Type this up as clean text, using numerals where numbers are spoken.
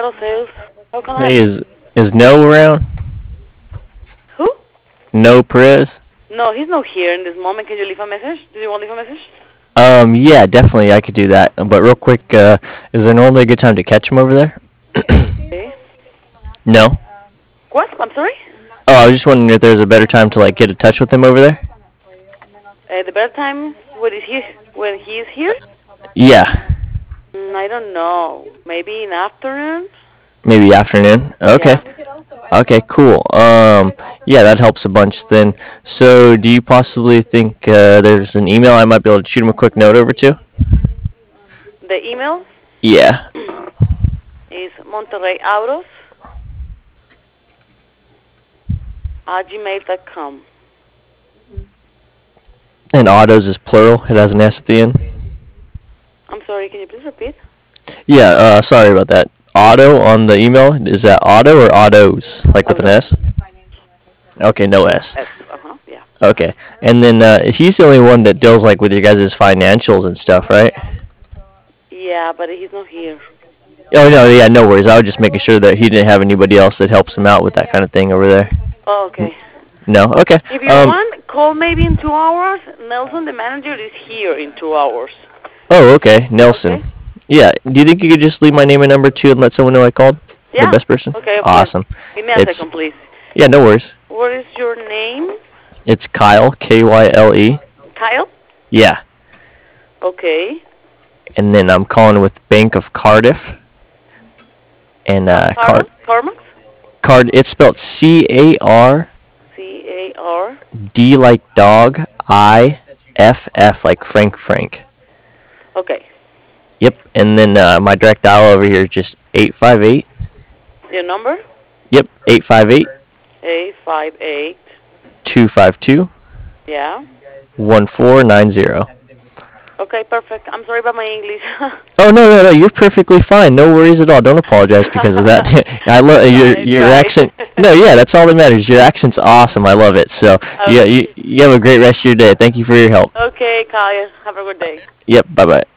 Seattle Sales. How can I Hey, help you? is No around? Who? No Perez? No, he's not here in this moment. Can you leave a message? Do you want to leave a message? Yeah, definitely I could do that. But real quick, is there normally a good time to catch him over there? Okay. No. What? I'm sorry? Oh, I was just wondering if there's a better time to like get in touch with him over there. The better time when he is here? Yeah, I don't know. Maybe in afternoon? maybe afternoon. Okay. Yeah. Okay, cool. Yeah, that helps a bunch then. So, do you possibly think there's an email I might be able to shoot him a quick note over to? The email Yeah. is monterreyautos at gmail.com. And autos is plural. It has an S at the end. I'm sorry, can you please repeat? Yeah, sorry about that. Auto on the email, is that auto or autos? Like with an Autos. S? Okay, no S. Yeah. Okay. And then he's the only one that deals like with your guys' financials and stuff, right? Yeah, but he's not here. Oh no, yeah, no worries. I was just making sure that he didn't have anybody else that helps him out with that kind of thing over there. Oh, okay. No, okay. If you want, call maybe in 2 hours. Nelson, the manager, is here in 2 hours. Oh, okay, Nelson. Okay? Yeah. Do you think you could just leave my name and number too and let someone know I called? The Yeah? best person. Okay, of course. Awesome. Give me a It's second, please. yeah, no worries. What is your name? It's Kyle, Kyle. Kyle? Yeah. Okay. And then I'm calling with Bank of Cardiff. And Carmax? Carmax? card. It's spelled CARD C-A-R. like dog, IFF like Frank. Okay. Yep. And then my direct dial over here is just 858. Your number? Yep. 858 858. 252 Yeah. 1490. Okay, perfect. I'm sorry about my English. Oh no, you're perfectly fine. No worries at all. Don't apologize because of that. I love your Try. accent. No, yeah, that's all that matters. Your accent's awesome. I love it. So yeah, Okay. you have a great rest of your day. Thank you for your help. Okay, Kyle. Have a good day. Yep. Bye bye.